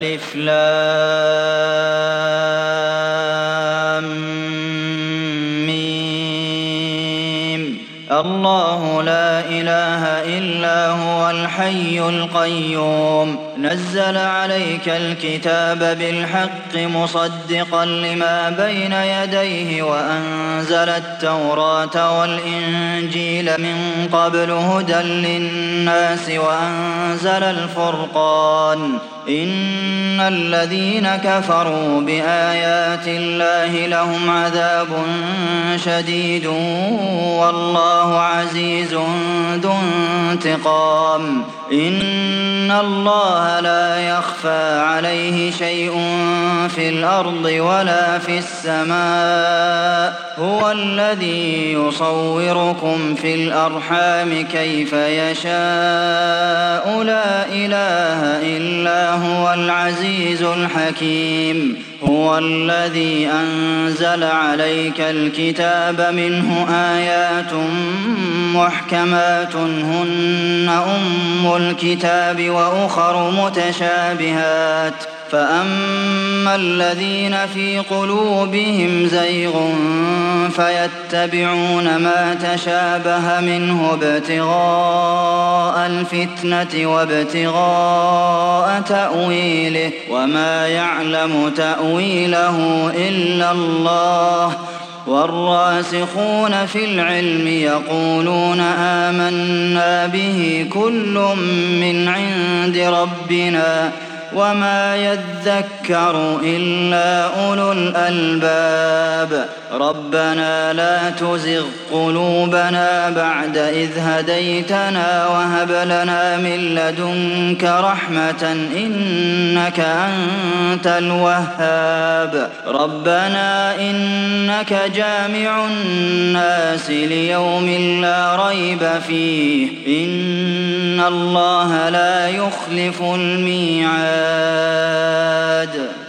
ألف لام ميم. الله لا إله إلا هو الحي القيوم نزل عليك الكتاب بالحق مصدقا لما بين يديه وأنزل التوراة والإنجيل من قبل هدى للناس وأنزل الفرقان إن الذين كفروا بآيات الله لهم عذاب شديد والله عزيز ذو انتقام إن الله لا يخفى عليه شيء في الأرض ولا في السماء هو الذي يصوركم في الأرحام كيف يشاء لا إله إلا هو العزيز الحكيم هو الذي أنزل عليك الكتاب منه آيات محكمات هن أم الكتاب وأخر متشابهات فأما الذين في قلوبهم زيغ فيتبعون ما تشابه منه ابتغاء الفتنة وابتغاء تأويله وما يعلم تأويله إلا الله والراسخون في العلم يقولون آمنا به كل من عند ربنا وما يذكر إلا أولو الألباب ربنا لا تزغ قلوبنا بعد إذ هديتنا وهب لنا من لدنك رحمة إنك أنت الوهاب ربنا إنك جامع الناس ليوم لا ريب فيه إن الله لا يخلف الميعاد